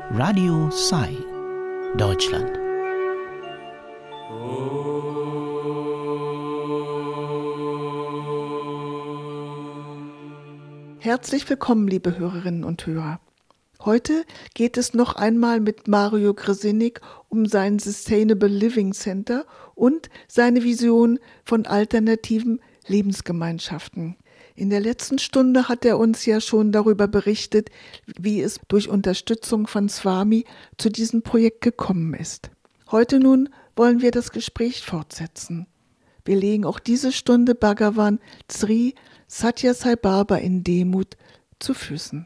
Radio Sai, Deutschland. Herzlich willkommen, liebe Hörerinnen und Hörer. Heute geht es noch einmal mit Mario Grzinic um sein Sustainable Living Center und seine Vision von alternativen Lebensgemeinschaften. In der letzten Stunde hat er uns ja schon darüber berichtet, wie es durch Unterstützung von Swami zu diesem Projekt gekommen ist. Heute nun wollen wir das Gespräch fortsetzen. Wir legen auch diese Stunde Bhagavan Sri Sathya Sai Baba in Demut zu Füßen.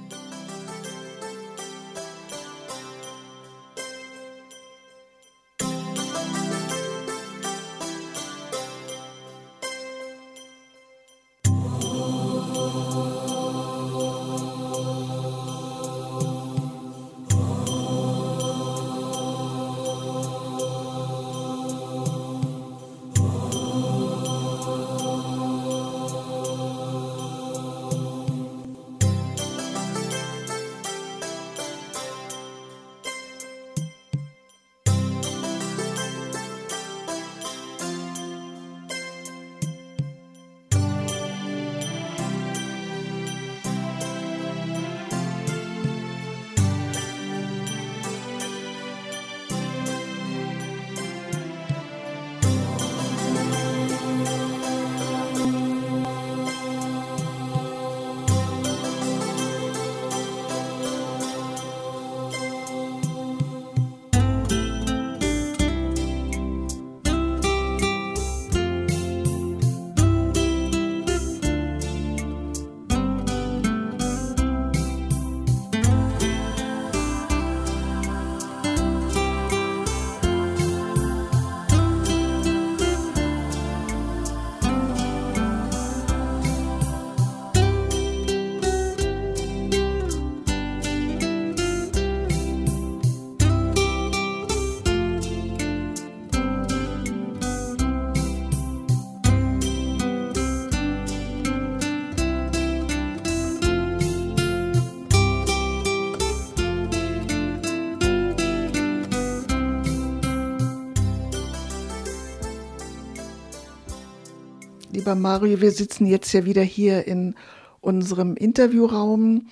Lieber Mario, wir sitzen jetzt ja wieder hier in unserem Interviewraum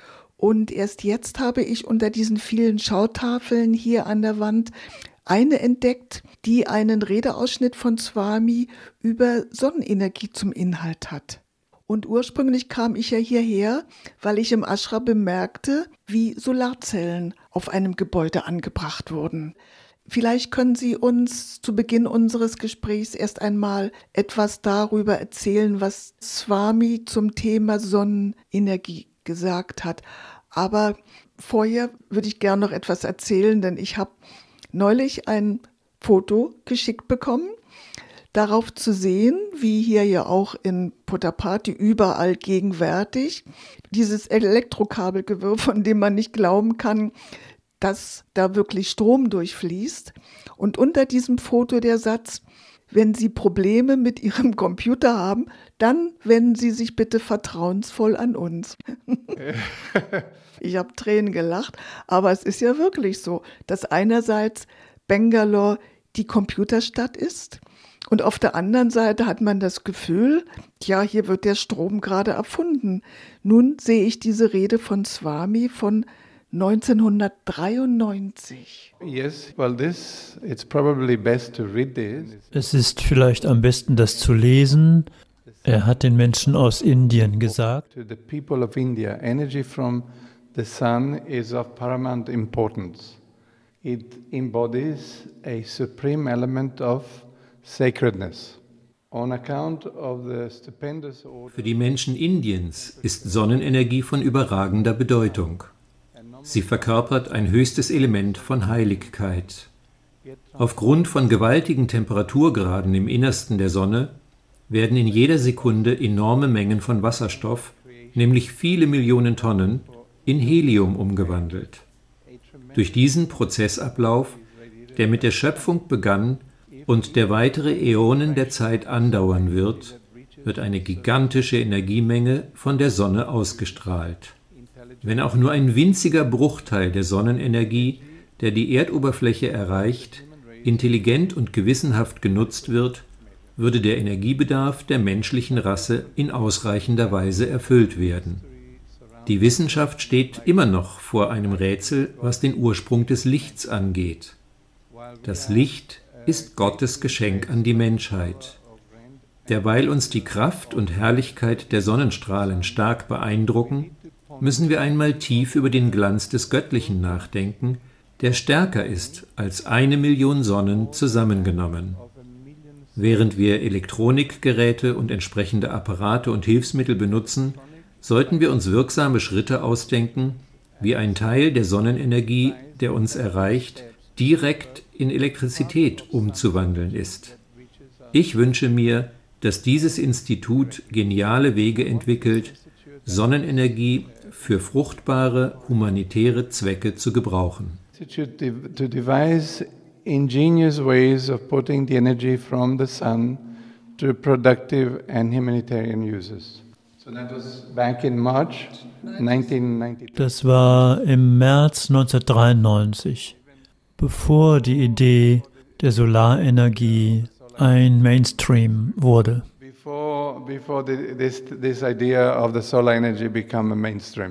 und erst jetzt habe ich unter diesen vielen Schautafeln hier an der Wand eine entdeckt, die einen Redeausschnitt von Swami über Sonnenenergie zum Inhalt hat. Und ursprünglich kam ich ja hierher, weil ich im Ashram bemerkte, wie Solarzellen auf einem Gebäude angebracht wurden. Vielleicht können Sie uns zu Beginn unseres Gesprächs erst einmal etwas darüber erzählen, was Swami zum Thema Sonnenenergie gesagt hat. Aber vorher würde ich gerne noch etwas erzählen, denn ich habe neulich ein Foto geschickt bekommen, darauf zu sehen, wie hier ja auch in Puttaparthi überall gegenwärtig, dieses Elektrokabelgewirr, von dem man nicht glauben kann, dass da wirklich Strom durchfließt. Und unter diesem Foto der Satz: Wenn Sie Probleme mit Ihrem Computer haben, dann wenden Sie sich bitte vertrauensvoll an uns. Ich habe Tränen gelacht, aber es ist ja wirklich so, dass einerseits Bangalore die Computerstadt ist und auf der anderen Seite hat man das Gefühl, ja, hier wird der Strom gerade erfunden. Nun sehe ich diese Rede von Swami von 1993. Es ist vielleicht am besten, das zu lesen. Er hat den Menschen aus Indien gesagt: To the people of India, energy from the sun is of paramount importance. It embodies a supreme element of sacredness. On account of the stupendous order. Für die Menschen Indiens ist Sonnenenergie von überragender Bedeutung. Sie verkörpert ein höchstes Element von Heiligkeit. Aufgrund von gewaltigen Temperaturgraden im Innersten der Sonne werden in jeder Sekunde enorme Mengen von Wasserstoff, nämlich viele Millionen Tonnen, in Helium umgewandelt. Durch diesen Prozessablauf, der mit der Schöpfung begann und der weitere Äonen der Zeit andauern wird, wird eine gigantische Energiemenge von der Sonne ausgestrahlt. wenn auch nur ein winziger Bruchteil der Sonnenenergie, der die Erdoberfläche erreicht, intelligent und gewissenhaft genutzt wird, würde der Energiebedarf der menschlichen Rasse in ausreichender Weise erfüllt werden. Die Wissenschaft steht immer noch vor einem Rätsel, was den Ursprung des Lichts angeht. Das Licht ist Gottes Geschenk an die Menschheit. Derweil uns die Kraft und Herrlichkeit der Sonnenstrahlen stark beeindrucken, müssen wir einmal tief über den Glanz des Göttlichen nachdenken, der stärker ist als 1 Million Sonnen zusammengenommen. Während wir Elektronikgeräte und entsprechende Apparate und Hilfsmittel benutzen, sollten wir uns wirksame Schritte ausdenken, wie ein Teil der Sonnenenergie, der uns erreicht, direkt in Elektrizität umzuwandeln ist. Ich wünsche mir, dass dieses Institut geniale Wege entwickelt, Sonnenenergie für fruchtbare humanitäre Zwecke zu gebrauchen. To devise ingenious ways of putting the energy from the sun to productive and humanitarian uses. So that was back in March 1992. Das war im März 1993, bevor die Idee der Solarenergie ein Mainstream wurde. Before this idea of the solar energy become a mainstream.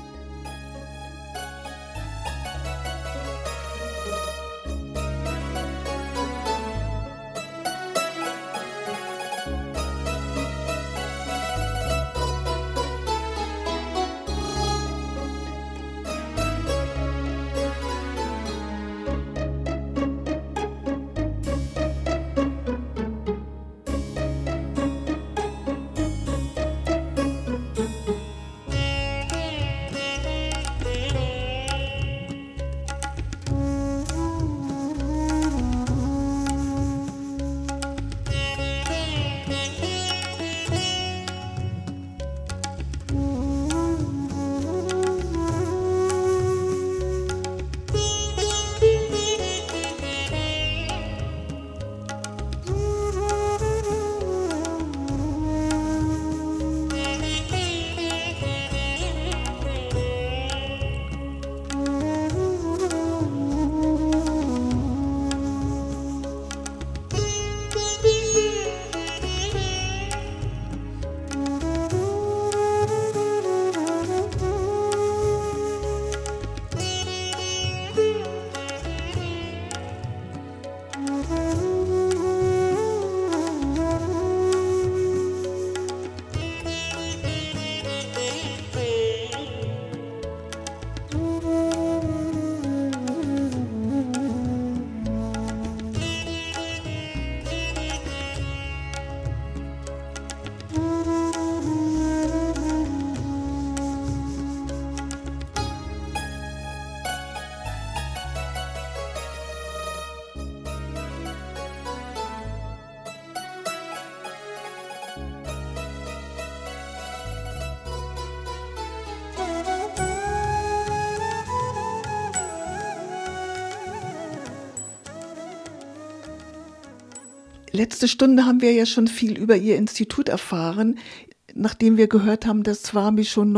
Letzte Stunde haben wir ja schon viel über Ihr Institut erfahren. Nachdem wir gehört haben, dass Swami schon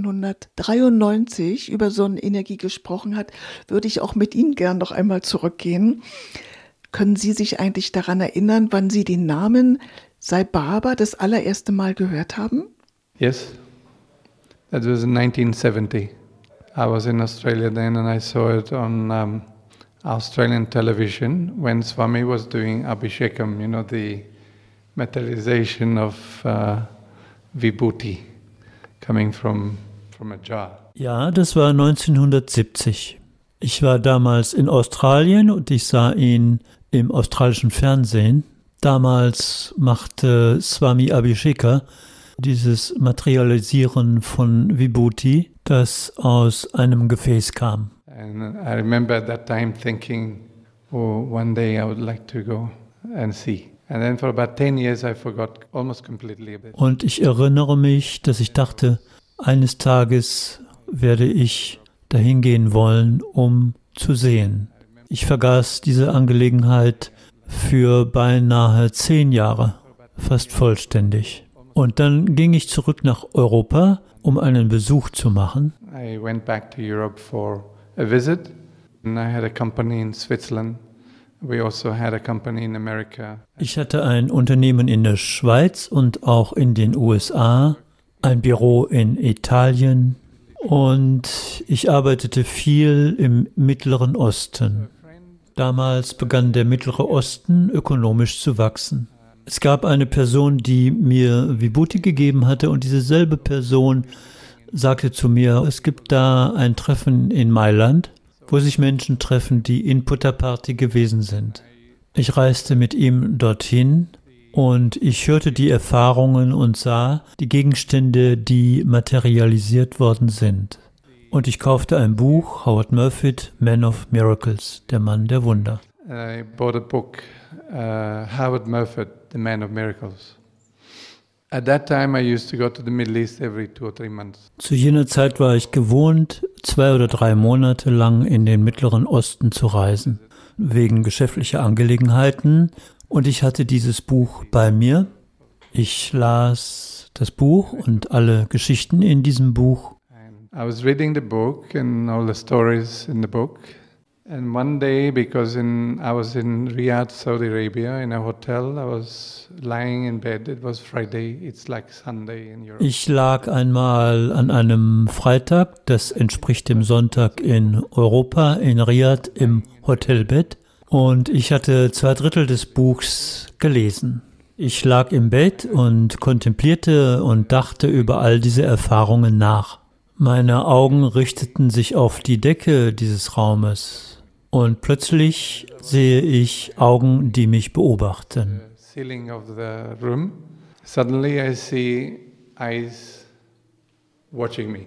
1993 über Sonnenenergie gesprochen hat, würde ich auch mit Ihnen gern noch einmal zurückgehen. Können Sie sich eigentlich daran erinnern, wann Sie den Namen Sai Baba das allererste Mal gehört haben? Yes, that was in 1970. I was in Australia then and I saw it on Australian television when Swami was doing Abhishekam, you know, the materialization of Vibhuti coming from a jar. Ja, das war 1970. Ich war damals in Australien und ich sah ihn im australischen Fernsehen. Damals machte Swami Abhisheka dieses Materialisieren von Vibhuti, das aus einem Gefäß kam. And I remember at that time thinking, oh, one day I would like to go and see. And then for about 10 years I forgot almost completely about it. Und ich erinnere mich, dass ich dachte, eines Tages werde ich dahin gehen wollen, um zu sehen. Ich vergaß diese Angelegenheit für beinahe 10 Jahre, fast vollständig. Und dann ging ich zurück nach Europa, um einen Besuch zu machen. I went back to Europe for a visit. And I had a company in Switzerland. We also had a company in America. Ich hatte ein Unternehmen in der Schweiz und auch in den USA, ein Büro in Italien und ich arbeitete viel im Mittleren Osten. Damals begann der Mittlere Osten ökonomisch zu wachsen. Es gab eine Person, die mir Vibhuti gegeben hatte und diese selbe Person sagte zu mir, es gibt da ein Treffen in Mailand, wo sich Menschen treffen, die in Puttaparthi gewesen sind. Ich reiste mit ihm dorthin und ich hörte die Erfahrungen und sah die Gegenstände, die materialisiert worden sind. Und ich kaufte ein Buch, Howard Murfitt, Man of Miracles, der Mann der Wunder. I bought a book, Howard Murfitt, The Man of Miracles. At that time I used to go to the Middle East every 2 or 3 months. Zu jener Zeit war ich gewohnt, 2 oder 3 Monate lang in den Mittleren Osten zu reisen, wegen geschäftlicher Angelegenheiten. Und ich hatte dieses Buch bei mir. Ich las das Buch und alle Geschichten in diesem Buch. I was reading the book and all the stories in the book. And one day, because I was in Riyadh, Saudi Arabia, in a hotel, I was lying in bed. It was Friday. It's like Sunday in Europe. Ich lag einmal an einem Freitag, das entspricht dem Sonntag in Europa, in Riyadh im Hotelbett. Und ich hatte 2/3 des Buchs gelesen. Ich lag im Bett und kontemplierte und dachte über all diese Erfahrungen nach. Meine Augen richteten sich auf die Decke dieses Raumes. Und plötzlich sehe ich Augen, die mich beobachten. The ceiling of the room. Suddenly I see eyes watching me.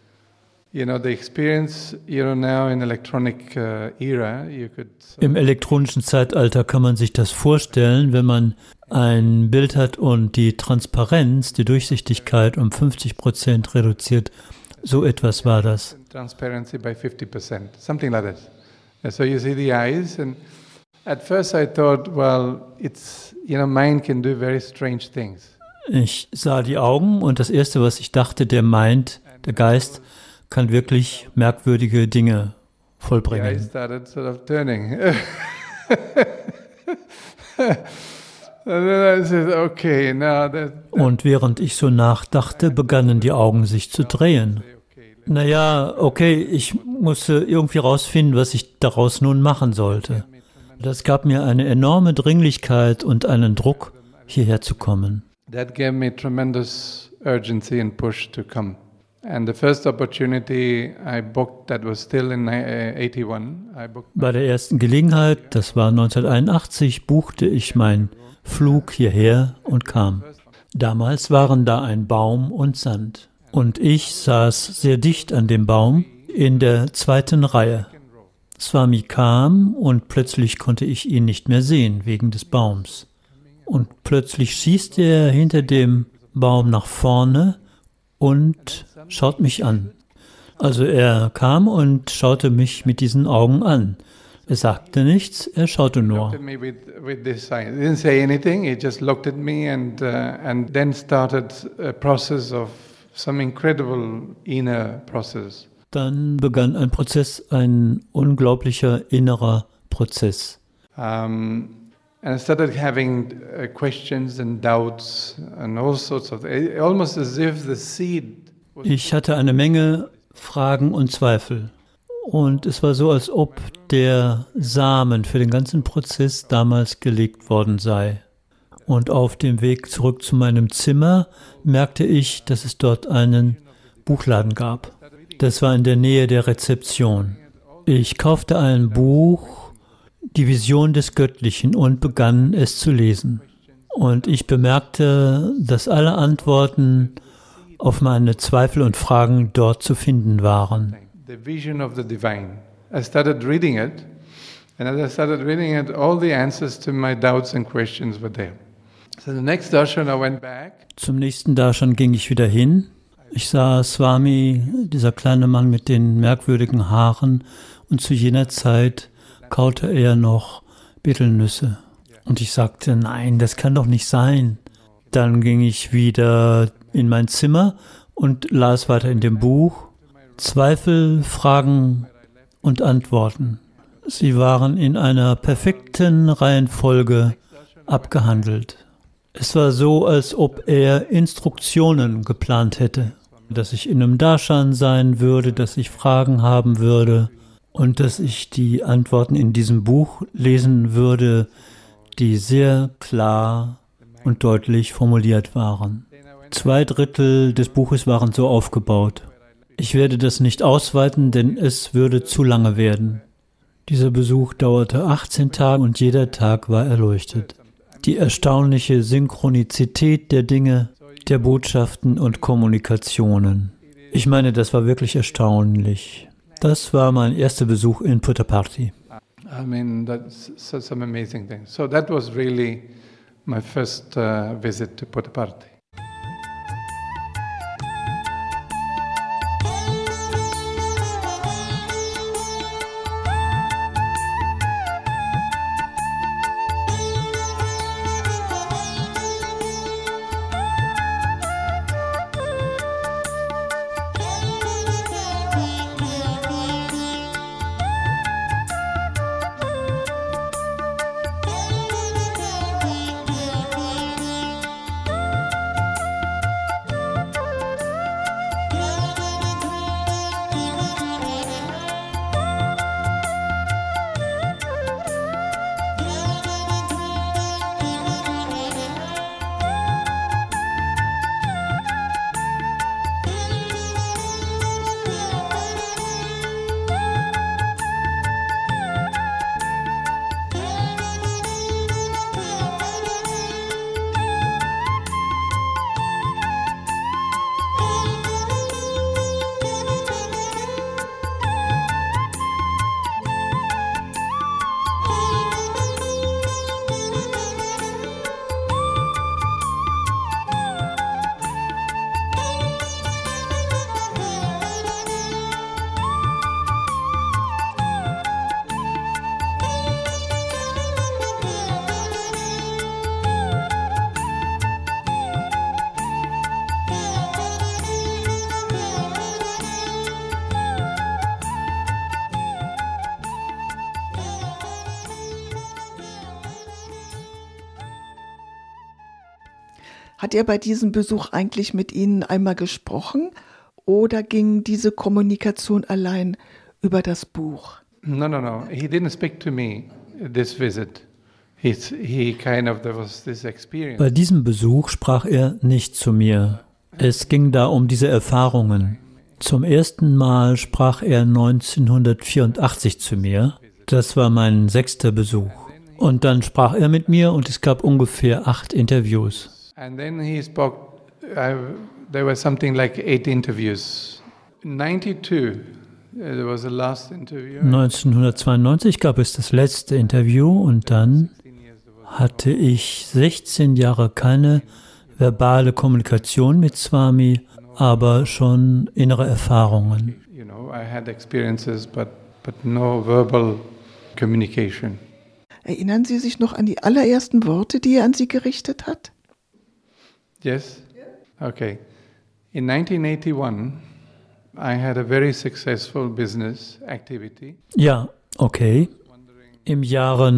You know, the experience, now in electronic era, you could... Im elektronischen Zeitalter kann man sich das vorstellen, wenn man ein Bild hat und die Transparenz, die Durchsichtigkeit um 50% reduziert. So etwas war das. Transparency by 50%, something like that. And so you see the eyes, and at first I thought, well, it's, mind can do very strange things. Ich sah die Augen und das Erste, was ich dachte, der Geist, kann wirklich merkwürdige Dinge vollbringen. The eyes started sort of turning. And then I said, okay, now that... Und während ich so nachdachte, begannen die Augen sich zu drehen. Naja, okay, ich musste irgendwie rausfinden, was ich daraus nun machen sollte. Das gab mir eine enorme Dringlichkeit und einen Druck, hierher zu kommen. That gave me tremendous urgency and push to come. And the first opportunity I booked, that was still in 81. Bei der ersten Gelegenheit, das war 1981, buchte ich meinen Flug hierher und kam. Damals waren da ein Baum und Sand. Und ich saß sehr dicht an dem Baum in der 2. Reihe. Swami kam und plötzlich konnte ich ihn nicht mehr sehen wegen des Baums. Und plötzlich schießt er hinter dem Baum nach vorne und schaut mich an. Also er kam und schaute mich mit diesen Augen an. Er sagte nichts, er schaute nur. He didn't say anything, he just looked at me and then started a process of some incredible inner process. Dann begann ein Prozess, ein unglaublicher innerer Prozess. And I started having questions and doubts and all sorts of, almost as if the seed. Ich hatte eine Menge Fragen und Zweifel. Und es war so, als ob der Samen für den ganzen Prozess damals gelegt worden sei. Und auf dem Weg zurück zu meinem Zimmer merkte ich, dass es dort einen Buchladen gab. Das war in der Nähe der Rezeption. Ich kaufte ein Buch, Die Vision des Göttlichen, und begann es zu lesen. Und ich bemerkte, dass alle Antworten auf meine Zweifel und Fragen dort zu finden waren. The vision of the divine. I started reading it, and as I started reading it, all the answers to my doubts and questions were there. So the next darshan I went back. Zum nächsten Darshan ging ich wieder hin. Ich sah Swami, dieser kleine Mann mit den merkwürdigen Haaren, und zu jener Zeit kaute er noch Betelnüsse. Und ich sagte, nein, das kann doch nicht sein. Dann ging ich wieder in mein Zimmer und las weiter in dem Buch. Zweifel, Fragen und Antworten. Sie waren in einer perfekten Reihenfolge abgehandelt. Es war so, als ob er Instruktionen geplant hätte, dass ich in einem Darshan sein würde, dass ich Fragen haben würde und dass ich die Antworten in diesem Buch lesen würde, die sehr klar und deutlich formuliert waren. 2/3 des Buches waren so aufgebaut. Ich werde das nicht ausweiten, denn es würde zu lange werden. Dieser Besuch dauerte 18 Tage und jeder Tag war erleuchtet. Die erstaunliche Synchronizität der Dinge, der Botschaften und Kommunikationen. Ich meine, das war wirklich erstaunlich. Das war mein erster Besuch in Puttaparthi. I mean, that's some amazing things. So that was really my first visit to Puttaparthi. Hat er bei diesem Besuch eigentlich mit Ihnen einmal gesprochen oder ging diese Kommunikation allein über das Buch? No. He didn't speak to me this visit. He kind of, there was this experience. Bei diesem Besuch sprach er nicht zu mir. Es ging da um diese Erfahrungen. Zum ersten Mal sprach er 1984 zu mir. Das war mein 6. Besuch. Und dann sprach er mit mir und es gab ungefähr 8 Interviews. And then he spoke, there were something like 8 interviews. 92, there was the last interview. 1992 gab es das letzte Interview und dann hatte ich 16 Jahre keine verbale Kommunikation mit Swami, aber schon innere Erfahrungen. You know, I had experiences, but no verbal communication. Erinnern Sie sich noch an die allerersten Worte, die er an Sie gerichtet hat? Yes? Okay. In 1981, I had a very successful business activity. Ja, okay. Im Jahre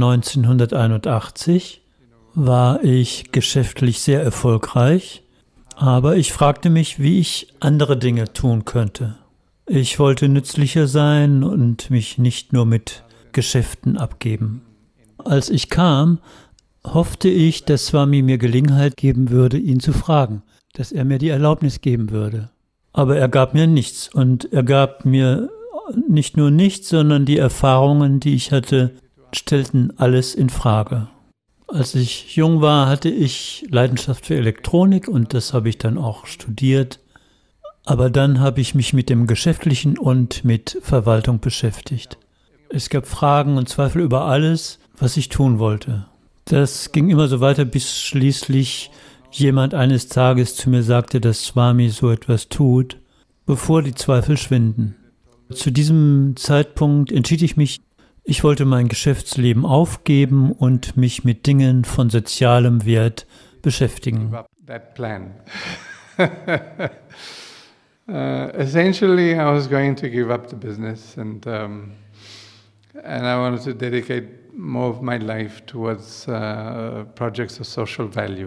1981 war ich geschäftlich sehr erfolgreich, aber ich fragte mich, wie ich andere Dinge tun könnte. Ich wollte nützlicher sein und mich nicht nur mit Geschäften abgeben. Als ich kam, hoffte ich, dass Swami mir Gelegenheit geben würde, ihn zu fragen, dass er mir die Erlaubnis geben würde. Aber er gab mir nichts und er gab mir nicht nur nichts, sondern die Erfahrungen, die ich hatte, stellten alles in Frage. Als ich jung war, hatte ich Leidenschaft für Elektronik und das habe ich dann auch studiert. Aber dann habe ich mich mit dem Geschäftlichen und mit Verwaltung beschäftigt. Es gab Fragen und Zweifel über alles, was ich tun wollte. Das ging immer so weiter, bis schließlich jemand eines Tages zu mir sagte, dass Swami so etwas tut, bevor die Zweifel schwinden. Zu diesem Zeitpunkt entschied ich mich, ich wollte mein Geschäftsleben aufgeben und mich mit Dingen von sozialem Wert beschäftigen. That plan. Essentially, I was going to give up the business, and I wanted to dedicate more of my life towards projects of social value.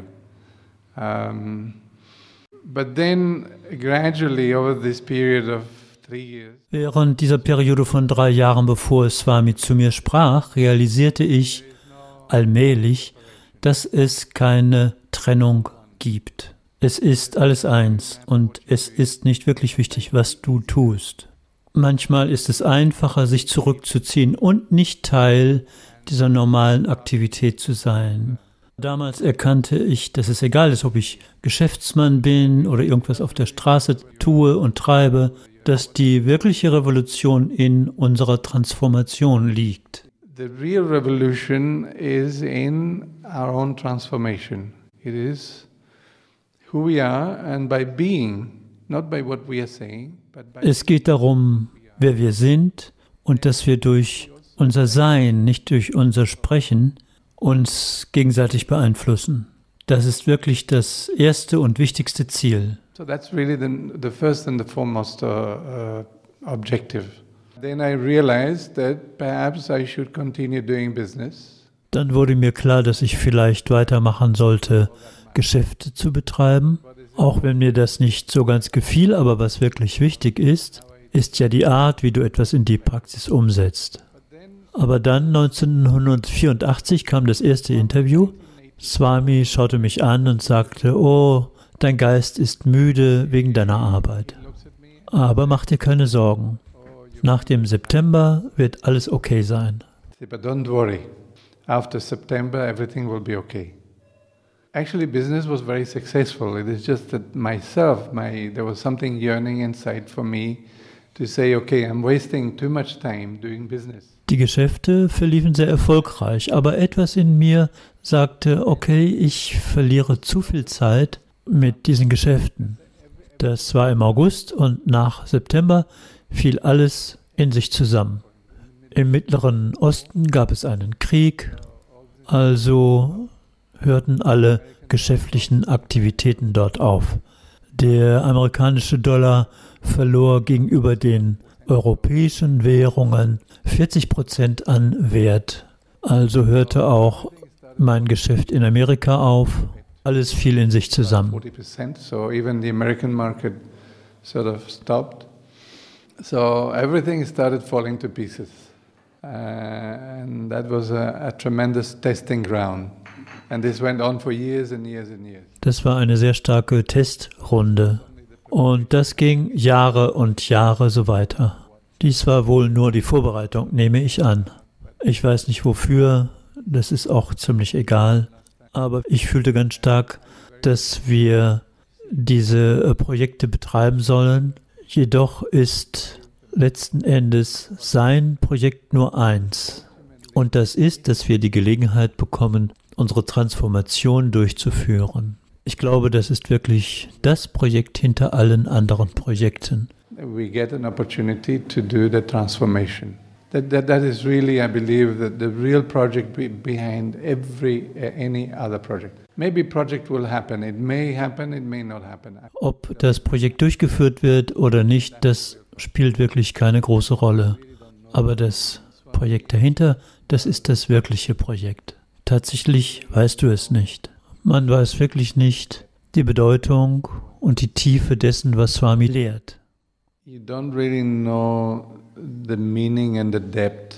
But then, gradually, over this period of 3 years. Während dieser Periode von 3 Jahren, bevor Swami zu mir sprach, realisierte ich allmählich, dass es keine Trennung gibt. Es ist alles eins und es ist nicht wirklich wichtig, was du tust. Manchmal ist es einfacher, sich zurückzuziehen und nicht Teil dieser normalen Aktivität zu sein. Damals erkannte ich, dass es egal ist, ob ich Geschäftsmann bin oder irgendwas auf der Straße tue und treibe, dass die wirkliche Revolution in unserer Transformation liegt. The real revolution is in our own transformation. It is who we are, and by being, not by what we are saying, but by Es geht darum, wer wir sind und dass wir durch unser Sein, nicht durch unser Sprechen, uns gegenseitig beeinflussen. Das ist wirklich das erste und wichtigste Ziel. So that's really the first and the foremost objective. Then I realized that perhaps I should continue doing business. Dann wurde mir klar, dass ich vielleicht weitermachen sollte, Geschäfte zu betreiben. Auch wenn mir das nicht so ganz gefiel, aber was wirklich wichtig ist ja die Art, wie du etwas in die Praxis umsetzt. Aber dann 1984 kam das erste Interview. Swami schaute mich an und sagte, oh, dein Geist ist müde wegen deiner Arbeit. Aber mach dir keine Sorgen. Nach dem September wird alles okay sein. But don't worry. After September, everything will be okay. Actually, business was very successful. It is just that myself, there was something yearning inside for me to say, okay, I'm wasting too much time doing business. Die Geschäfte verliefen sehr erfolgreich, aber etwas in mir sagte, okay, ich verliere zu viel Zeit mit diesen Geschäften. Das war im August und nach September fiel alles in sich zusammen. Im Mittleren Osten gab es einen Krieg, also hörten alle geschäftlichen Aktivitäten dort auf. Der amerikanische Dollar verlor gegenüber den europäischen Währungen 40% an Wert. Also hörte auch mein Geschäft in Amerika auf. Alles fiel in sich zusammen. 40%, so even the American market sort of stopped. So everything started falling to pieces. And that was a tremendous testing ground. And this went on for years and years and years. Das war eine sehr starke Testrunde. Und das ging Jahre und Jahre so weiter. Dies war wohl nur die Vorbereitung, nehme ich an. Ich weiß nicht wofür, das ist auch ziemlich egal. Aber ich fühlte ganz stark, dass wir diese Projekte betreiben sollen. Jedoch ist letzten Endes sein Projekt nur eins. Und das ist, dass wir die Gelegenheit bekommen, unsere Transformation durchzuführen. Ich glaube, das ist wirklich das Projekt hinter allen anderen Projekten. We get an opportunity to do the transformation. That is really, I believe, the real project behind any other project. Maybe project will happen. It may not happen. Ob das Projekt durchgeführt wird oder nicht, das spielt wirklich keine große Rolle. Aber das Projekt dahinter, das ist das wirkliche Projekt. Tatsächlich weißt du es nicht. Man weiß wirklich nicht die Bedeutung und die Tiefe dessen, was Swami lehrt. You don't really know the meaning and the depth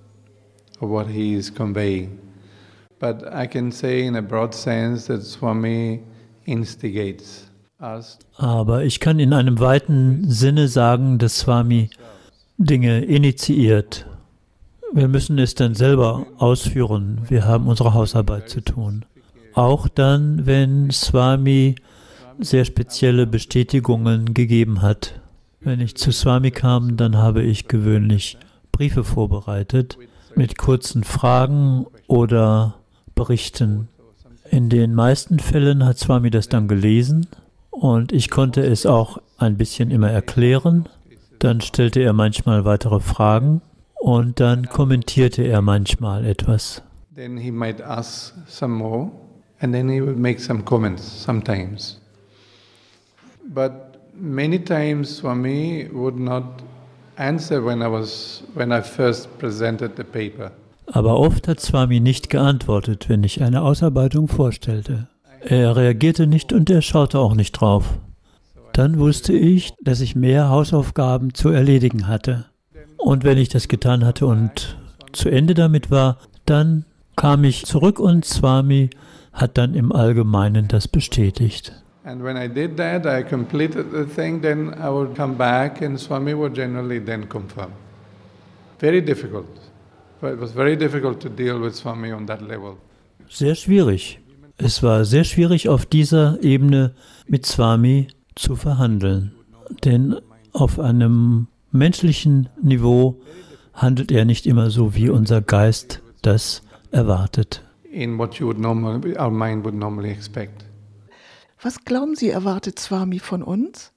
of what he is conveying. But I can say in a broad sense that Swami instigates us. Aber ich kann in einem weiten Sinne sagen, dass Swami Dinge initiiert. Wir müssen es dann selber ausführen. Wir haben unsere Hausarbeit zu tun. Auch dann, wenn Swami sehr spezielle Bestätigungen gegeben hat. Wenn ich zu Swami kam, dann habe ich gewöhnlich Briefe vorbereitet mit kurzen Fragen oder Berichten. In den meisten Fällen hat Swami das dann gelesen und ich konnte es auch ein bisschen immer erklären. Dann stellte er manchmal weitere Fragen und dann kommentierte er manchmal etwas. Then he might ask some more and then he would make some comments sometimes. But many times Swami would not answer when I first presented the paper. Aber oft hat Swami nicht geantwortet, wenn ich eine Ausarbeitung vorstellte. Er reagierte nicht und er schaute auch nicht drauf. Dann wusste ich, dass ich mehr Hausaufgaben zu erledigen hatte. Und wenn ich das getan hatte und zu Ende damit war, dann kam ich zurück und Swami hat dann im Allgemeinen das bestätigt. And when I did that, I completed the thing, then I would come back and Swami would generally then confirm. Very difficult. It was very difficult to deal with Swami on that level. Sehr schwierig. Es war sehr schwierig, auf dieser Ebene mit Swami zu verhandeln. Denn auf einem menschlichen Niveau handelt er nicht immer so, wie unser Geist das erwartet. In what our mind would normally expect. Was glauben Sie, erwartet Swami von uns?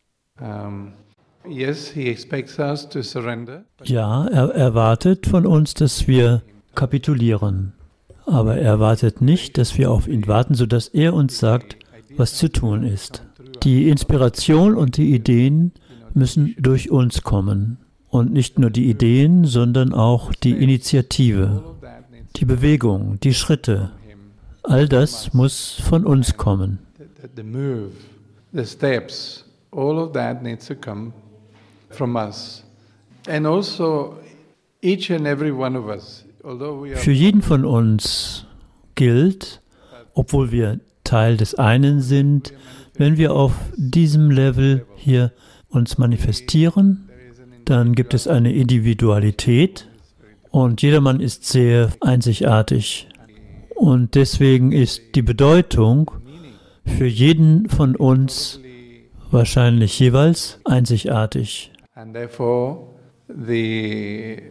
Yes, he expects us to surrender. Ja, er erwartet von uns, dass wir kapitulieren. Aber er erwartet nicht, dass wir auf ihn warten, sodass er uns sagt, was zu tun ist. Die Inspiration und die Ideen müssen durch uns kommen. Und nicht nur die Ideen, sondern auch die Initiative, die Bewegung, die Schritte. All das muss von uns kommen. The move, the steps, all of that needs to come from us. And also each and every one of us, although we are... Für jeden von uns gilt, obwohl wir Teil des einen sind, wenn wir auf diesem Level hier uns manifestieren, dann gibt es eine Individualität und jedermann ist sehr einzigartig. Und deswegen ist die Bedeutung für jeden von uns wahrscheinlich jeweils einzigartig. And therefore the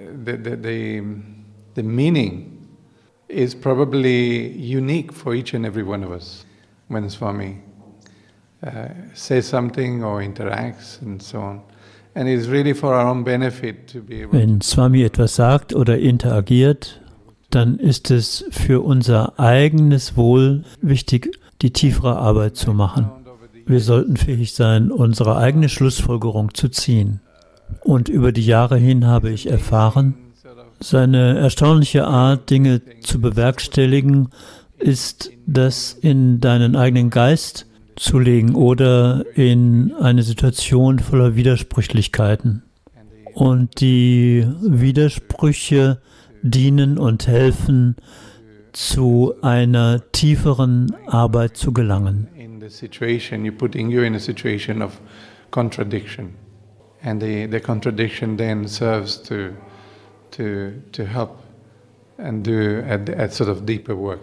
meaning is probably unique for each and every one of us when Swami says something or interacts and so on. And it's really for our own benefit to be able Wenn Swami etwas sagt oder interagiert, dann ist es für unser eigenes Wohl wichtig, die tiefere Arbeit zu machen. Wir sollten fähig sein, unsere eigene Schlussfolgerung zu ziehen. Und über die Jahre hin habe ich erfahren, seine erstaunliche Art, Dinge zu bewerkstelligen, ist, das in deinen eigenen Geist zu legen oder in eine Situation voller Widersprüchlichkeiten. Und die Widersprüche dienen und helfen, zu einer tieferen Arbeit zu gelangen. in the situation, you're putting you in a situation of contradiction. And the contradiction then serves to help and do a sort of deeper work.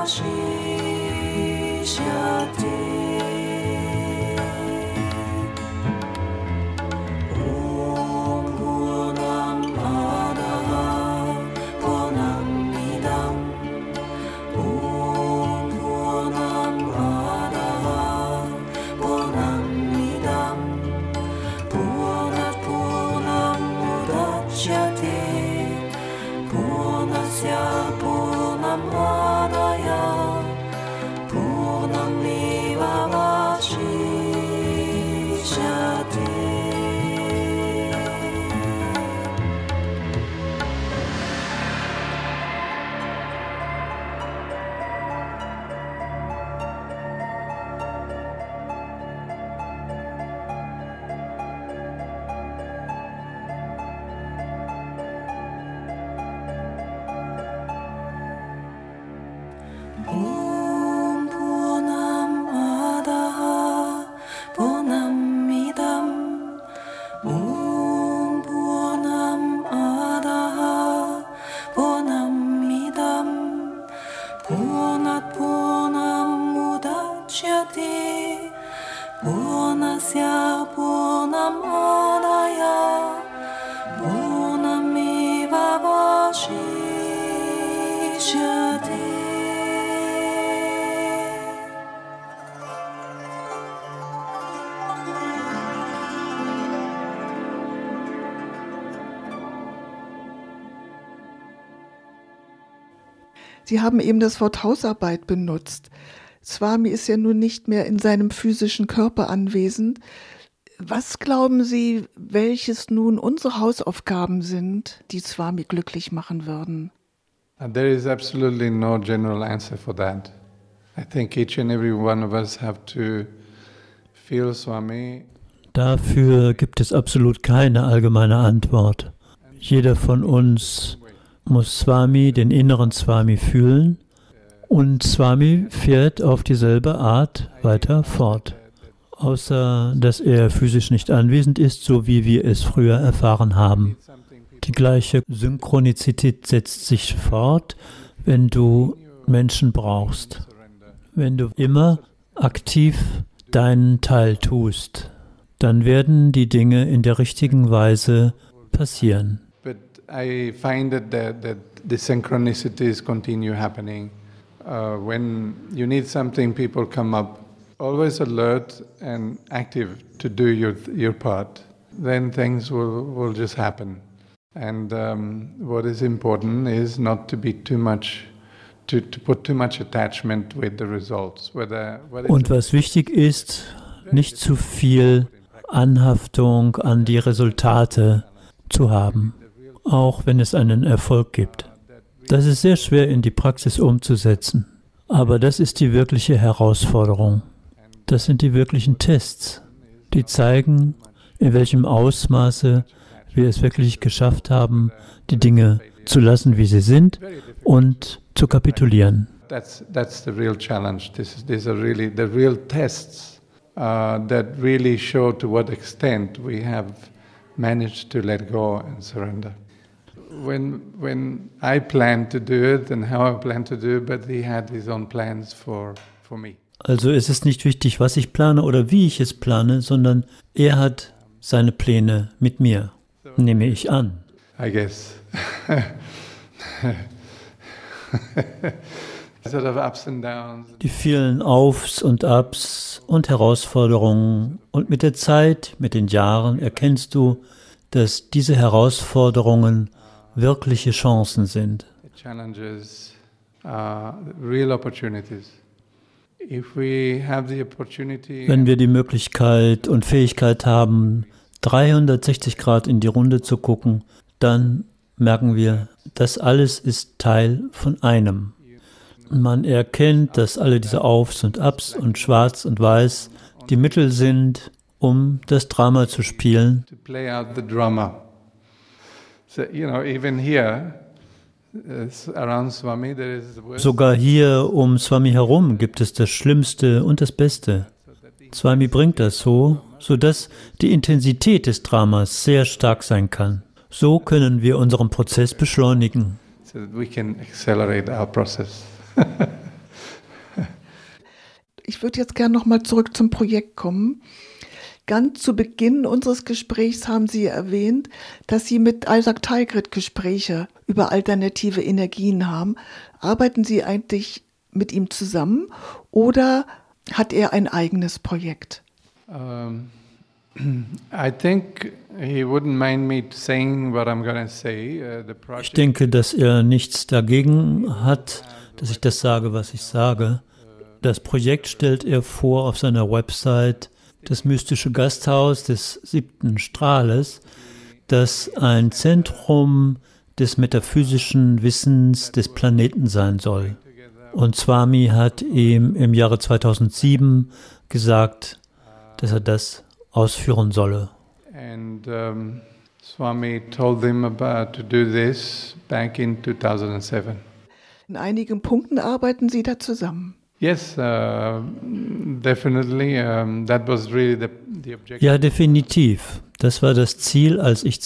Sie haben eben das Wort Hausarbeit benutzt. Swami ist ja nun nicht mehr in seinem physischen Körper anwesend. Was glauben Sie, welches nun unsere Hausaufgaben sind, die Swami glücklich machen würden? There is absolutely no general answer for that. I think each and every one of us have to feel Swami. Dafür gibt es absolut keine allgemeine Antwort. Jeder von uns muss Swami, den inneren Swami, fühlen, und Swami fährt auf dieselbe Art weiter fort. Außer dass er physisch nicht anwesend ist, so wie wir es früher erfahren haben. Die gleiche Synchronizität setzt sich fort, wenn du Menschen brauchst. Wenn du immer aktiv deinen Teil tust, dann werden die Dinge in der richtigen Weise passieren. But I find that the synchronicities continue happening. When you need something, people come up, always alert and active to do your part. Then things will just happen. And what is important is not to be too much, to put too much attachment with the results. Und was wichtig ist, nicht zu viel Anhaftung an die Resultate zu haben, auch wenn es einen Erfolg gibt. Das ist sehr schwer in die Praxis umzusetzen, aber das ist die wirkliche Herausforderung. Das sind die wirklichen Tests, die zeigen, in welchem Ausmaße wir es wirklich geschafft haben, die Dinge zu lassen, wie sie sind, und zu kapitulieren. That's the real challenge. These are really the real tests that really show to what extent we have managed to let go and surrender. When I planned to do it and how I planned to do it, but he had his own plans for me. Also es ist nicht wichtig, was ich plane oder wie ich es plane, sondern er hat seine Pläne mit mir, nehme ich an. I guess. Sort of ups and downs. Die vielen Aufs und Abs und Herausforderungen, und mit der Zeit, mit den Jahren erkennst du, dass diese Herausforderungen wirkliche Chancen sind. Challenges, real opportunities. If we have the opportunity, wenn wir die Möglichkeit und Fähigkeit haben, 360 Grad in die Runde zu gucken, dann merken wir, das alles ist Teil von einem. Man erkennt, dass alle diese Aufs und Abs und Schwarz und Weiß die Mittel sind, um das Drama zu spielen. To play out the drama. So, even here, around Swami, there is the worst. Sogar hier um Swami herum gibt es das Schlimmste und das Beste. Swami bringt das so, sodass die Intensität des Dramas sehr stark sein kann. So können wir unseren Prozess beschleunigen. So that we can accelerate our process. Ich würde jetzt gerne nochmal zurück zum Projekt kommen. Ganz zu Beginn unseres Gesprächs haben Sie erwähnt, dass Sie mit Isaac Tigert Gespräche über alternative Energien haben. Arbeiten Sie eigentlich mit ihm zusammen oder hat er ein eigenes Projekt? I think he wouldn't mind me saying what I'm going to say. Ich denke, dass er nichts dagegen hat, dass ich das sage, was ich sage. Das Projekt stellt er vor auf seiner Website, das mystische Gasthaus des 7. Strahles, das ein Zentrum des metaphysischen Wissens des Planeten sein soll. Und Swami hat ihm im Jahre 2007 gesagt, dass er das ausführen solle. And Swami told him about to do this back in 2007. In einigen Punkten arbeiten Sie da zusammen. Yes, definitely. That was really the objective. Ja, definitiv. Das war das Ziel, als ich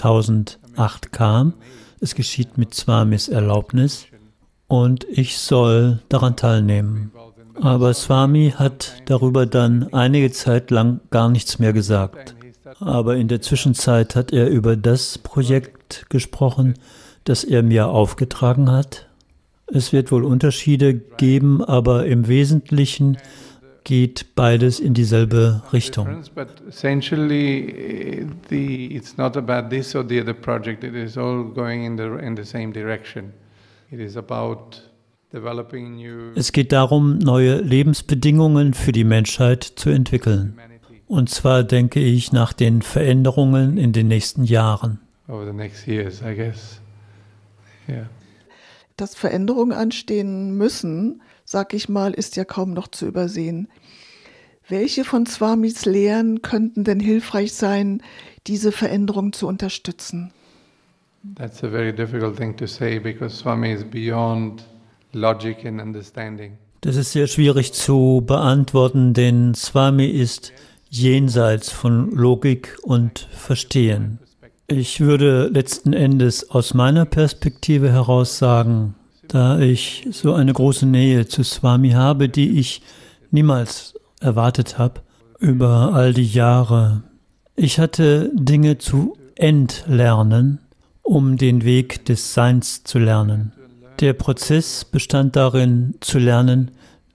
2008 kam. Es geschieht mit Swamis Erlaubnis und ich soll daran teilnehmen. Aber Swami hat darüber dann einige Zeit lang gar nichts mehr gesagt. Aber in der Zwischenzeit hat er über das Projekt gesprochen, das er mir aufgetragen hat. Es wird wohl Unterschiede geben, aber im Wesentlichen geht beides in dieselbe Richtung. But essentially, it's not about this or the other project. It is all going in the same direction. It is about developing new. Es geht darum, neue Lebensbedingungen für die Menschheit zu entwickeln. Und zwar denke ich nach den Veränderungen in den nächsten Jahren. Over the next years, I guess. Yeah. Dass Veränderungen anstehen müssen, sag ich mal, ist ja kaum noch zu übersehen. Welche von Swamis Lehren könnten denn hilfreich sein, diese Veränderung zu unterstützen? That's a very difficult thing to say because Swami is beyond logic and understanding. Das ist sehr schwierig zu beantworten, denn Swami ist jenseits von Logik und Verstehen. Ich würde letzten Endes aus meiner Perspektive heraus sagen, da ich so eine große Nähe zu Swami habe, die ich niemals erwartet habe über all die Jahre. Ich hatte Dinge zu entlernen, um den Weg des Seins zu lernen. Der Prozess bestand darin, zu lernen,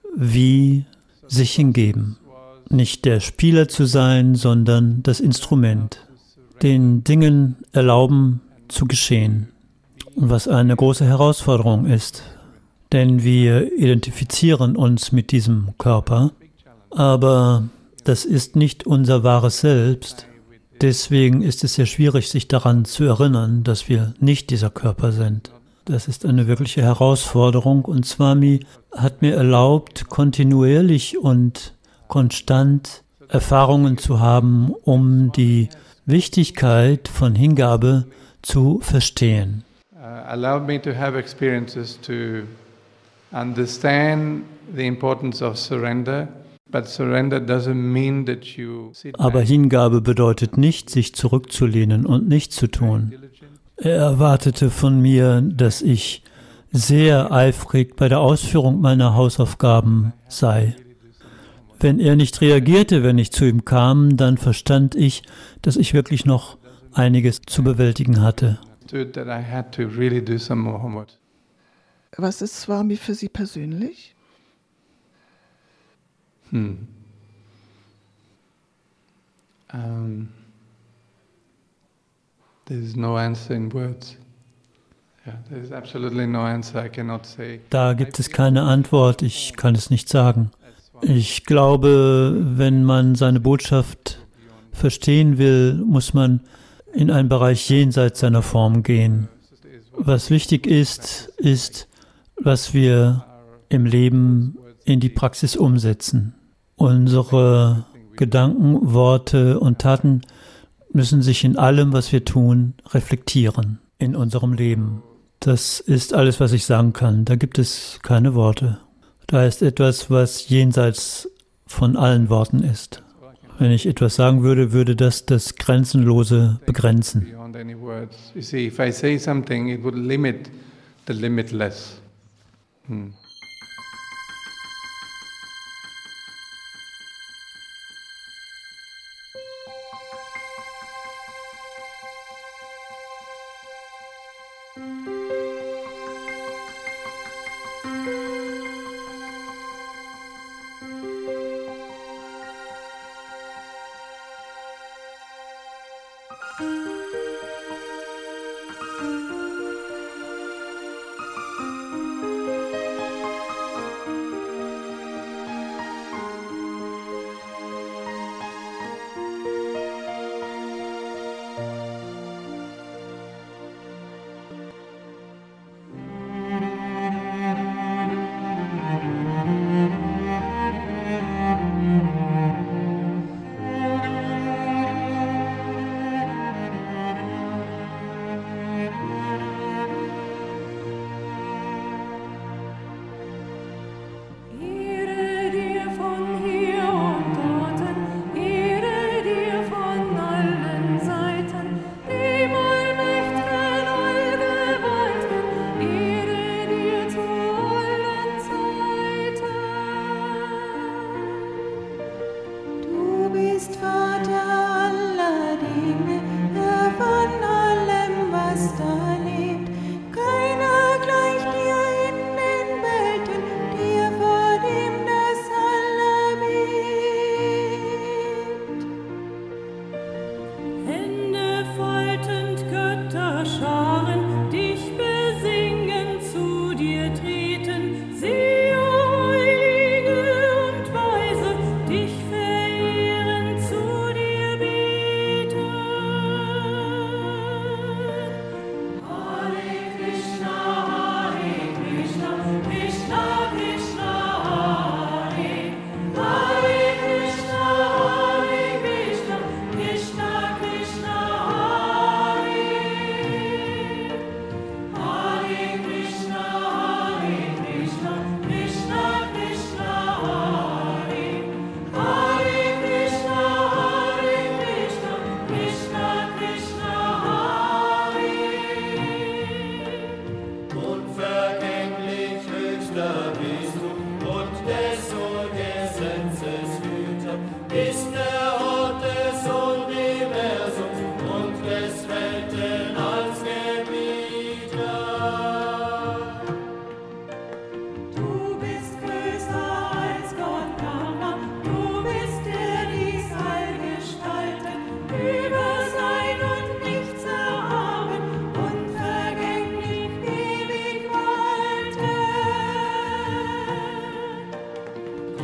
wie sich hingeben. Nicht der Spieler zu sein, sondern das Instrument. Den Dingen erlauben zu geschehen, was eine große Herausforderung ist, denn wir identifizieren uns mit diesem Körper, aber das ist nicht unser wahres Selbst. Deswegen ist es sehr schwierig, sich daran zu erinnern, dass wir nicht dieser Körper sind. Das ist eine wirkliche Herausforderung und Swami hat mir erlaubt, kontinuierlich und konstant Erfahrungen zu haben, um die Wichtigkeit von Hingabe zu verstehen. Allowed me to have experiences to understand the importance of surrender, but surrender doesn't mean that you sit Aber back. Hingabe bedeutet nicht, sich zurückzulehnen und nichts zu tun. Er erwartete von mir, dass ich sehr eifrig bei der Ausführung meiner Hausaufgaben sei. Wenn er nicht reagierte, wenn ich zu ihm kam, dann verstand ich, dass ich wirklich noch einiges zu bewältigen hatte. That I had to really do some more homework. Was ist Swami für Sie persönlich? There's no answer in words. Yeah, there's absolutely no answer. I cannot say. Da gibt es keine Antwort, ich kann es nicht sagen. Ich glaube, wenn man seine Botschaft verstehen will, muss man in einen Bereich jenseits seiner Form gehen. Was wichtig ist, ist, was wir im Leben in die Praxis umsetzen. Unsere Gedanken, Worte und Taten müssen sich in allem, was wir tun, reflektieren in unserem Leben. Das ist alles, was ich sagen kann. Da gibt es keine Worte. Da ist etwas, was jenseits von allen Worten ist. Wenn ich etwas sagen würde, würde das Grenzenlose begrenzen. Beyond any words. You see, if I say something, it would limit the limitless.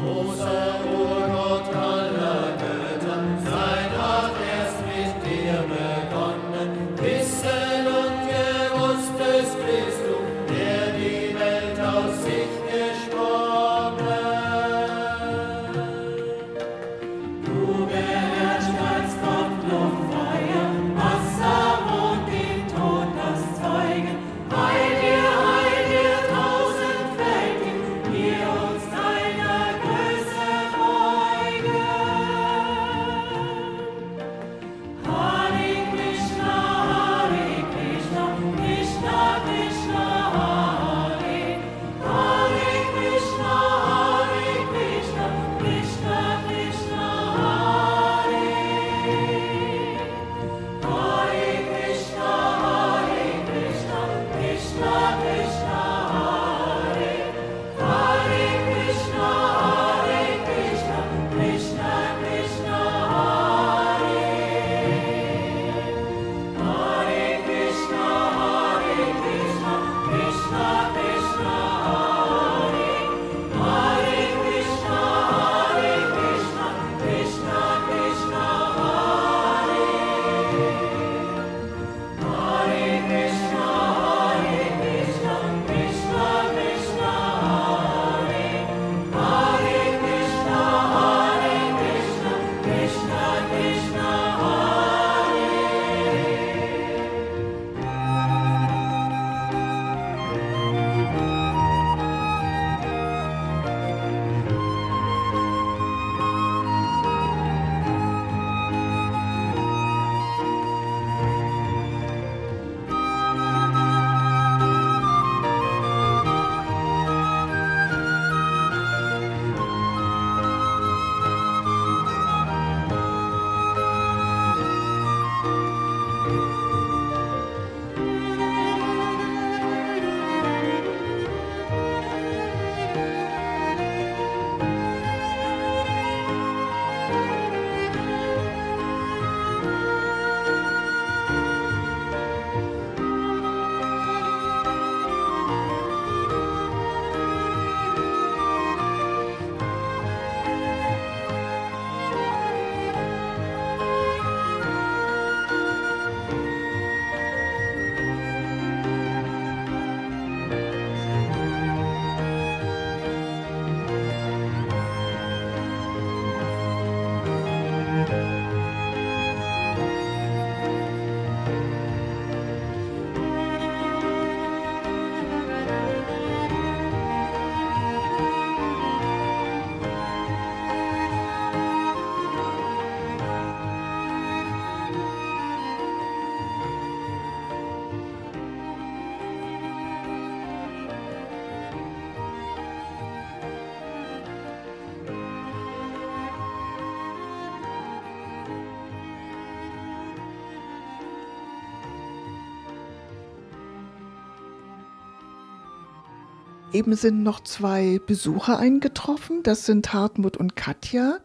Eben sind noch 2 Besucher eingetroffen, das sind Hartmut und Katja.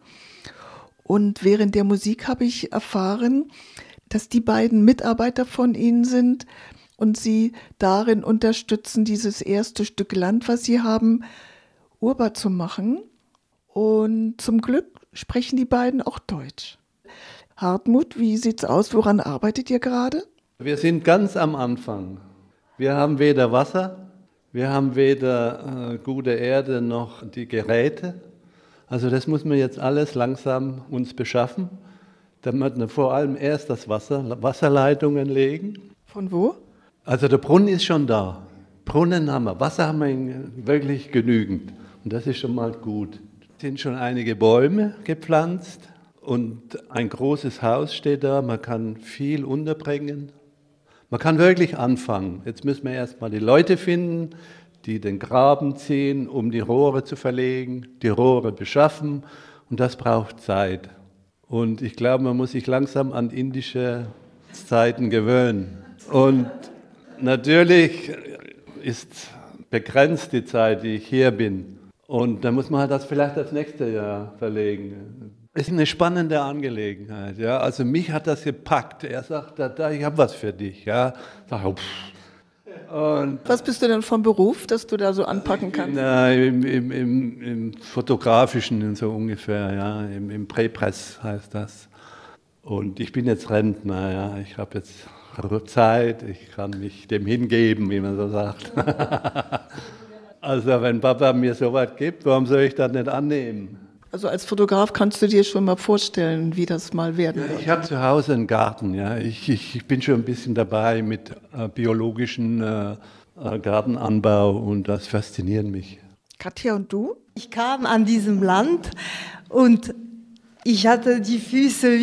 Und während der Musik habe ich erfahren, dass die beiden Mitarbeiter von Ihnen sind und Sie darin unterstützen, dieses erste Stück Land, was Sie haben, urbar zu machen. Und zum Glück sprechen die beiden auch Deutsch. Hartmut, wie sieht's aus? Woran arbeitet ihr gerade? Wir sind ganz am Anfang. Wir haben weder Wasser, wir haben weder gute Erde noch die Geräte. Also das muss man jetzt alles langsam uns beschaffen. Da müssen wir vor allem erst das Wasserleitungen legen. Von wo? Also der Brunnen ist schon da. Brunnen haben wir, Wasser haben wir wirklich genügend. Und das ist schon mal gut. Es sind schon einige Bäume gepflanzt und ein großes Haus steht da. Man kann viel unterbringen. Man kann wirklich anfangen. Jetzt müssen wir erstmal die Leute finden, die den Graben ziehen, um die Rohre zu verlegen, die Rohre beschaffen. Und das braucht Zeit. Und ich glaube, man muss sich langsam an indische Zeiten gewöhnen. Und natürlich ist begrenzt die Zeit, die ich hier bin. Und dann muss man halt das vielleicht das nächste Jahr verlegen. Es ist eine spannende Angelegenheit. Ja? Also mich hat das gepackt. Er sagt, da, ich habe was für dich. Ja? Sag, Und Was bist du denn vom Beruf, dass du da so anpacken kannst? im Fotografischen so ungefähr, ja, im Präpress heißt das. Und ich bin jetzt Rentner, ja, ich habe jetzt Zeit, ich kann mich dem hingeben, wie man so sagt. Also wenn Papa mir so was gibt, warum soll ich das nicht annehmen? Also als Fotograf kannst du dir schon mal vorstellen, wie das mal werden wird. Ich habe zu Hause einen Garten, ja. Ich bin schon ein bisschen dabei mit biologischen Gartenanbau und das fasziniert mich. Katja, und du? Ich kam an diesem Land und ich hatte die Füße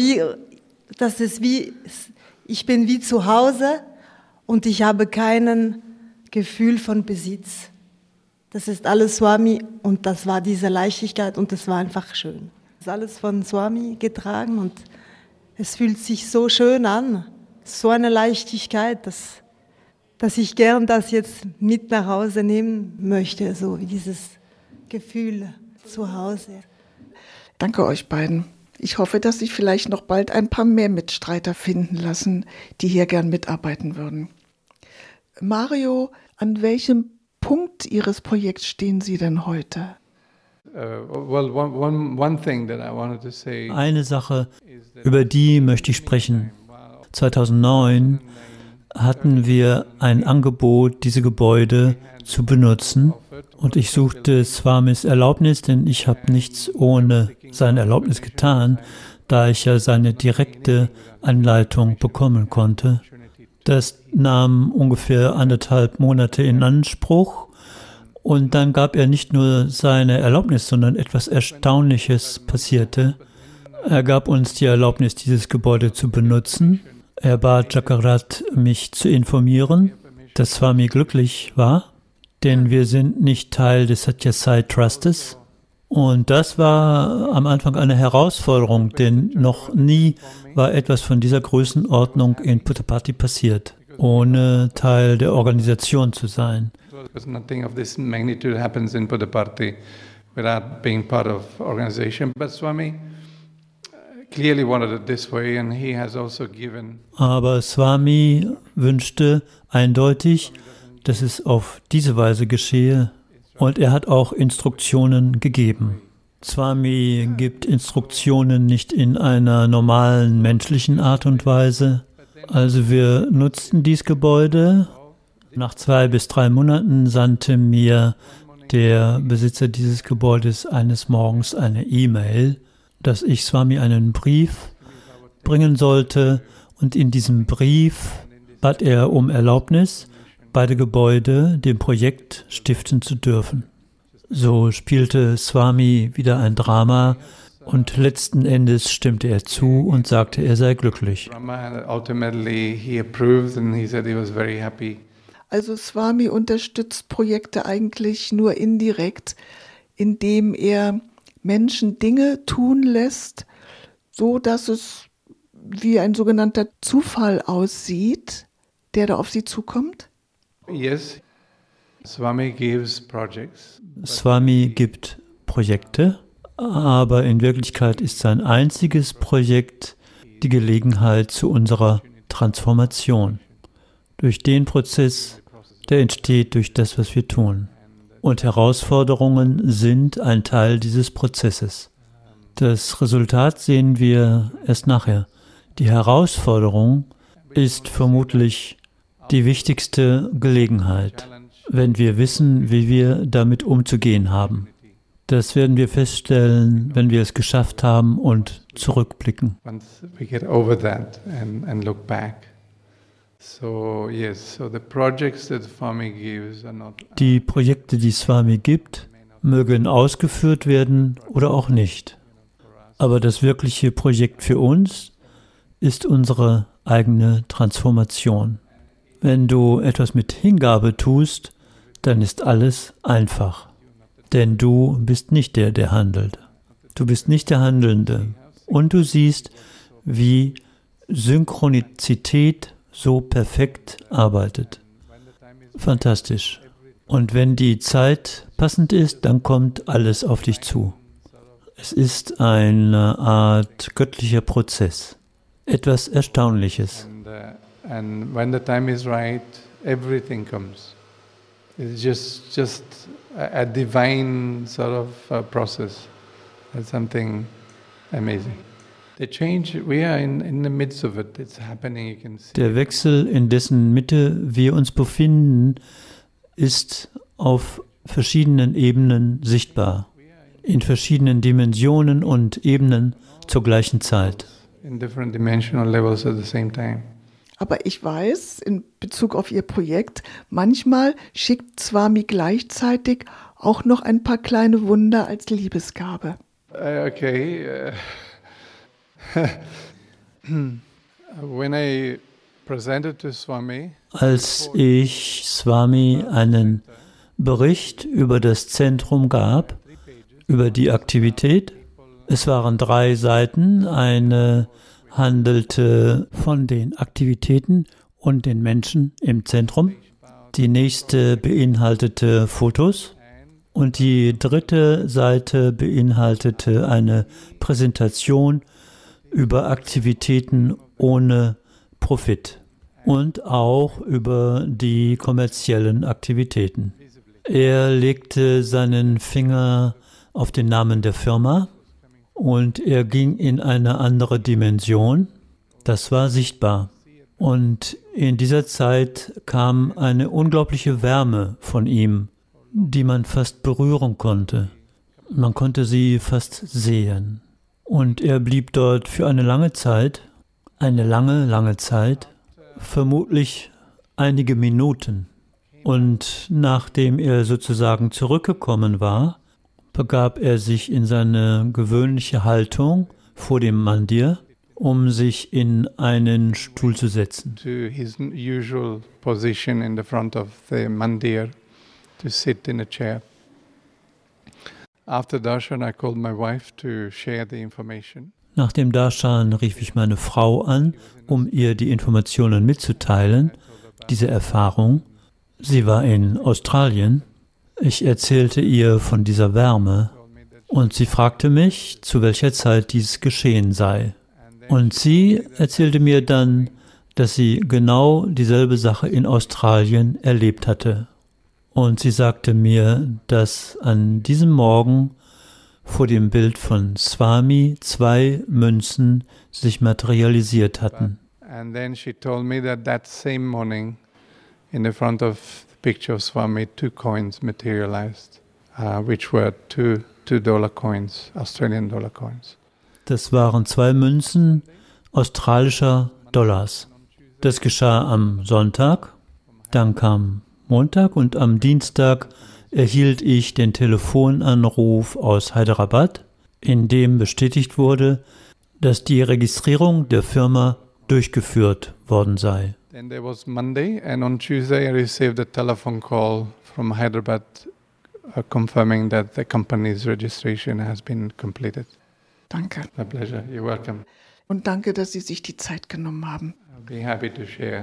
ich bin wie zu Hause und ich habe kein Gefühl von Besitz. Das ist alles Swami und das war diese Leichtigkeit und das war einfach schön. Das ist alles von Swami getragen und es fühlt sich so schön an, so eine Leichtigkeit, dass ich gern das jetzt mit nach Hause nehmen möchte, so wie dieses Gefühl zu Hause. Danke euch beiden. Ich hoffe, dass sich vielleicht noch bald ein paar mehr Mitstreiter finden lassen, die hier gern mitarbeiten würden. Mario, an welchem Punkt Ihres Projekts stehen Sie denn heute? Eine Sache, über die möchte ich sprechen. 2009 hatten wir ein Angebot, diese Gebäude zu benutzen. Und ich suchte Swamis Erlaubnis, denn ich habe nichts ohne seine Erlaubnis getan, da ich ja seine direkte Anleitung bekommen konnte. Das nahm ungefähr 1,5 Monate in Anspruch. Und dann gab er nicht nur seine Erlaubnis, sondern etwas Erstaunliches passierte. Er gab uns die Erlaubnis, dieses Gebäude zu benutzen. Er bat Jakarat, mich zu informieren, dass Swami glücklich war, denn wir sind nicht Teil des Satya Sai Trustes. Und das war am Anfang eine Herausforderung, denn noch nie war etwas von dieser Größenordnung in Puttaparthi passiert, ohne Teil der Organisation zu sein. Nothing of this magnitude happens in Puttaparthi without being part of organization. But Swami clearly wanted it this way, and he has also given. Aber Swami wünschte eindeutig, dass es auf diese Weise geschehe, und er hat auch Instruktionen gegeben. Swami gibt Instruktionen nicht in einer normalen menschlichen Art und Weise. Also wir nutzten dieses Gebäude. Nach 2 bis 3 Monaten sandte mir der Besitzer dieses Gebäudes eines Morgens eine E-Mail, dass ich Swami einen Brief bringen sollte, und in diesem Brief bat er um Erlaubnis, beide Gebäude dem Projekt stiften zu dürfen. So spielte Swami wieder ein Drama und letzten Endes stimmte er zu und sagte, er sei glücklich. Also Swami unterstützt Projekte eigentlich nur indirekt, indem er Menschen Dinge tun lässt, so dass es wie ein sogenannter Zufall aussieht, der da auf sie zukommt? Yes, Swami gives projects. Swami gibt Projekte, aber in Wirklichkeit ist sein einziges Projekt die Gelegenheit zu unserer Transformation. Durch den Prozess, der entsteht durch das, was wir tun. Und Herausforderungen sind ein Teil dieses Prozesses. Das Resultat sehen wir erst nachher. Die Herausforderung ist vermutlich die wichtigste Gelegenheit, wenn wir wissen, wie wir damit umzugehen haben. Das werden wir feststellen, wenn wir es geschafft haben und zurückblicken. Die Projekte, die Swami gibt, mögen ausgeführt werden oder auch nicht. Aber das wirkliche Projekt für uns ist unsere eigene Transformation. Wenn du etwas mit Hingabe tust, dann ist alles einfach. Denn du bist nicht der, der handelt. Du bist nicht der Handelnde. Und du siehst, wie Synchronizität so perfekt arbeitet. Fantastisch. Und wenn die Zeit passend ist, dann kommt alles auf dich zu. Es ist eine Art göttlicher Prozess. Etwas Erstaunliches. And when the time is right, everything comes. It's just a divine sort of process. It's something amazing. The change, we are in the midst of it. It's happening. You can see. Der Wechsel, in dessen Mitte wir uns befinden, ist auf verschiedenen Ebenen sichtbar. In verschiedenen Dimensionen und Ebenen zur gleichen Zeit. In different dimensional levels at the same time. Aber ich weiß, in Bezug auf Ihr Projekt, manchmal schickt Swami gleichzeitig auch noch ein paar kleine Wunder als Liebesgabe. Okay. When I presented to Swami, als ich Swami einen Bericht über das Zentrum gab, über die Aktivität, es waren 3 Seiten, eine handelte von den Aktivitäten und den Menschen im Zentrum, die nächste beinhaltete Fotos und die 3. Seite beinhaltete eine Präsentation über Aktivitäten ohne Profit und auch über die kommerziellen Aktivitäten. Er legte seinen Finger auf den Namen der Firma und er ging in eine andere Dimension. Das war sichtbar. Und in dieser Zeit kam eine unglaubliche Wärme von ihm, die man fast berühren konnte. Man konnte sie fast sehen. Und er blieb dort für eine lange Zeit, vermutlich einige Minuten. Und nachdem er sozusagen zurückgekommen war, begab er sich in seine gewöhnliche Haltung vor dem Mandir, um sich in einen Stuhl zu setzen. to his usual position in the front of the mandir to sit in a chair. After darshan, I called my wife to share the information. Nach dem Darshan rief ich meine Frau an, um ihr die Informationen mitzuteilen, diese Erfahrung. Sie war in Australien. Ich erzählte ihr von dieser Wärme und sie fragte mich, zu welcher Zeit dies geschehen sei. Und sie erzählte mir dann, dass sie genau dieselbe Sache in Australien erlebt hatte. Und sie sagte mir, dass an diesem Morgen vor dem Bild von Swami 2 Münzen sich materialisiert hatten. And then she told me that same morning, in the front of the picture of Swami, 2 coins materialized, which were $2 coins, Australian dollar coins. Das waren 2 Münzen australischer Dollars. Das geschah am Sonntag, dann kam Montag und am Dienstag erhielt ich den Telefonanruf aus Hyderabad, in dem bestätigt wurde, dass die Registrierung der Firma durchgeführt worden sei. Then there was Monday, and on Tuesday I received a telephone call from Hyderabad confirming that the company's registration has been completed. Danke. My pleasure. You're welcome. Und danke, dass Sie sich die Zeit genommen haben. I'll be happy to share.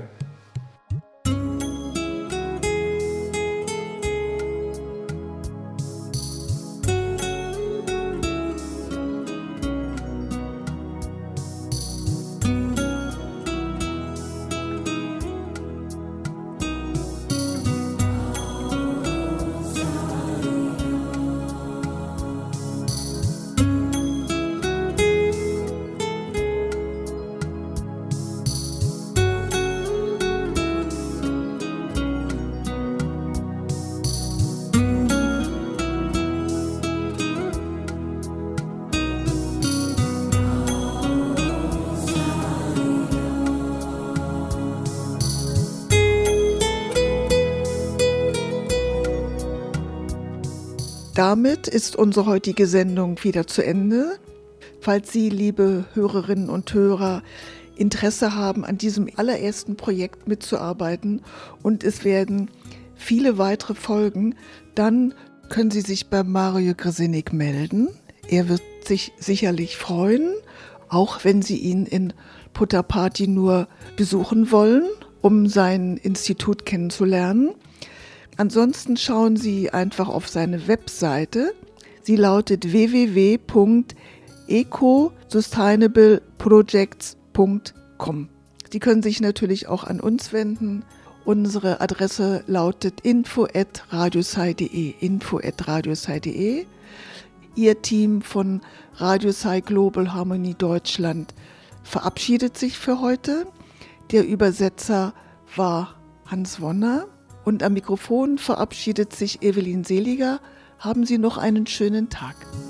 Damit ist unsere heutige Sendung wieder zu Ende. Falls Sie, liebe Hörerinnen und Hörer, Interesse haben, an diesem allerersten Projekt mitzuarbeiten und es werden viele weitere folgen, dann können Sie sich bei Mario Grzinik melden. Er wird sich sicherlich freuen, auch wenn Sie ihn in Puttaparthi nur besuchen wollen, um sein Institut kennenzulernen. Ansonsten schauen Sie einfach auf seine Webseite. Sie lautet www.ecosustainableprojects.com. Sie können sich natürlich auch an uns wenden Unsere Adresse lautet info@radiosci.de, info@radiosci.de. Ihr Team von Radio Sci Global Harmony Deutschland verabschiedet sich für heute. Der Übersetzer war Hans Wonner und am Mikrofon verabschiedet sich Evelyn Seliger. Haben Sie noch einen schönen Tag.